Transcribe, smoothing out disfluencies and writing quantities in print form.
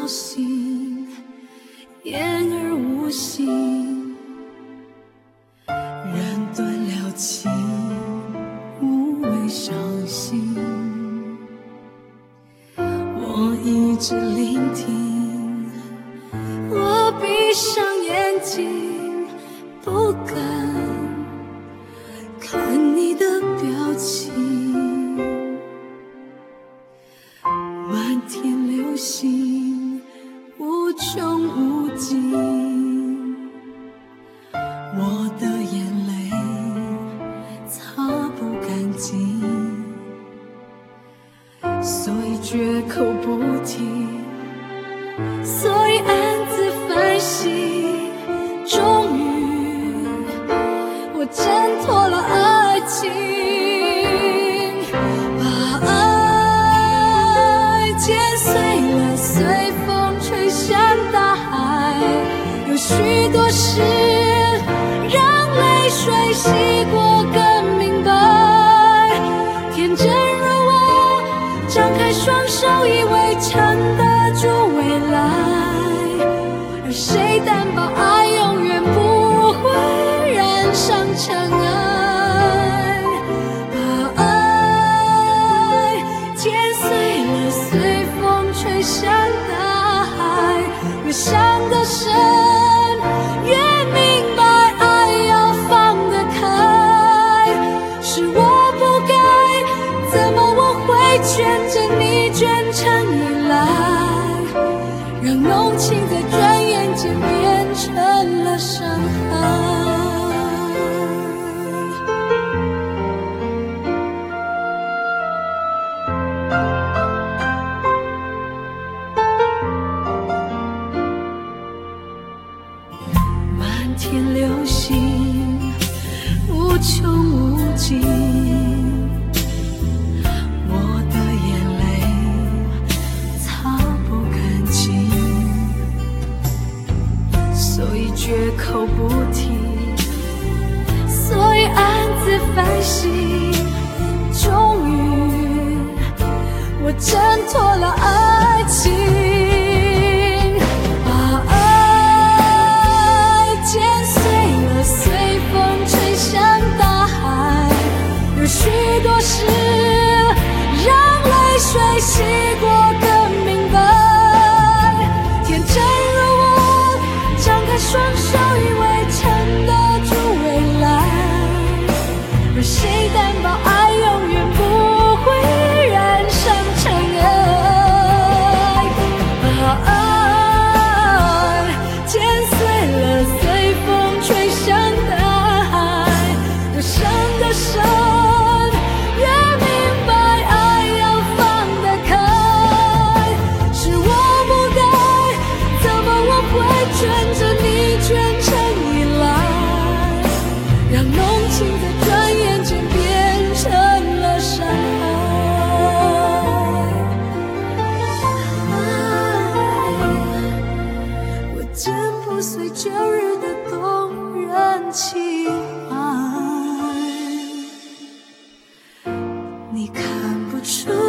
小心，言而无信，人断了情，无谓伤心。我一直聆听，我闭上眼睛，不敢看你的表情。满天流星，无穷无尽，我的眼泪擦不干净，所以绝口不提，所以暗自反省。终于我挣脱了爱情，把爱剪碎了，随风吹向大海。有许多事让泪水洗过更明白，天真如我张开双手，以为撑得住未来，而谁担保爱永远不会染上尘埃。把爱剪碎了，随风吹向大海，越伤得深，越明白爱要放得开。是我不该，怎么我会卷着你卷成依赖，让浓情在转眼间变成了伤害。满天流星，无穷无尽，我的眼泪擦不干净，所以绝口不提，所以暗自反省。终于我挣脱了爱情，把爱剪碎了，随风吹向大海。有许多事让泪水洗过更明白，天真如我张开双手，以为撑得住未来，而谁担保爱永远不会染上尘埃。把爱剪碎了，随风吹向大海，越伤得深，越明白爱要放得开。是我不该，怎么我会卷着你卷成依赖，让浓情在转眼间变成了伤害。我剪不碎旧日的动人情爱，你看不出